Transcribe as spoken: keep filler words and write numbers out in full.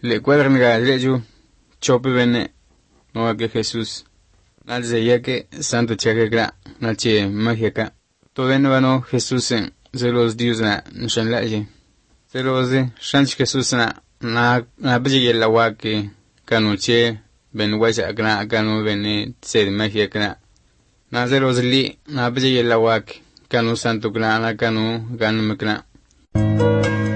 le cuadran ga leju chope bene no que Jesús al zeya que santo chaga gra na che magia ka to bene vano Jesús en se los dios na shan la je se los de shan Jesús na na na biji la wa que kanu che ben waja gra kanu bene se magia gra na se los li na biji la wa que kanu santo gra na kanu gan makna